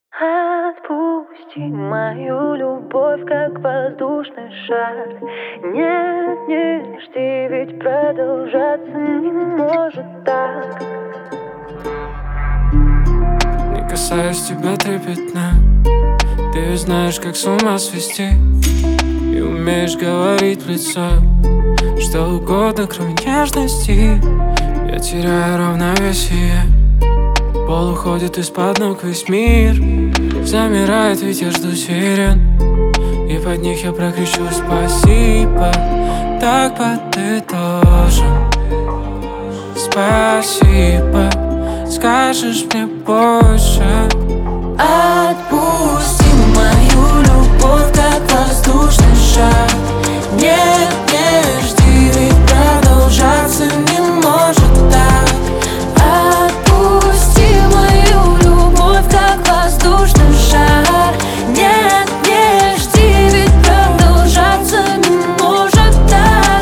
Отпусти мою любовь, как воздушный шар. Нет, не жди, ведь продолжаться не может так. Не касаюсь тебя трепетно. Ты ведь знаешь, как с ума свести. И умеешь говорить в лицо что угодно, кроме нежности. Я теряю равновесие. Пол уходит из-под ног весь мир. Замирает, ведь я жду сирен. И под них я прокричу спасибо. Так подытожим. Спасибо. Скажешь мне больше. Отпусти мою любовь, как воздушный шар. Нет, не жди, ведь продолжаться не может так. Отпусти мою любовь, как воздушный шар. Нет, не жди, ведь продолжаться не может так.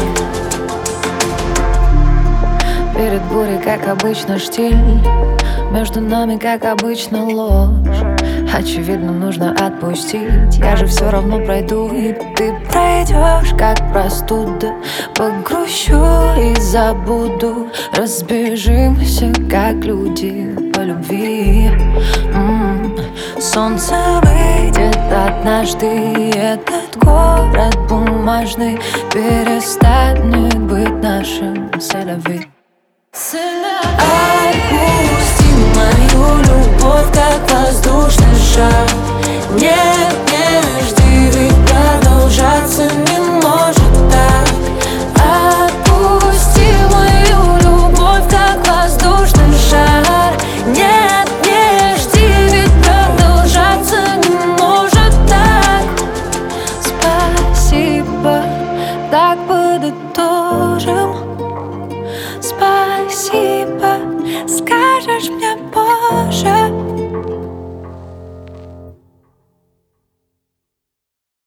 Перед бурей, как обычно, штиль. Между нами, как обычно, ложь. Очевидно, нужно отпустить. Я же все равно пройду, и ты пройдешь, как простуда. Погрущу и забуду. Разбежимся, как люди по любви. Солнце выйдет однажды, и этот город бумажный перестанет быть нашим селяви. Отпусти мою любовь, как воздушный шар. Нет, не жди, ведь продолжаться не может так. Отпусти мою любовь, как воздушный шар. Нет, не жди, ведь продолжаться не может так. Спасибо, так подытожим. Спасибо,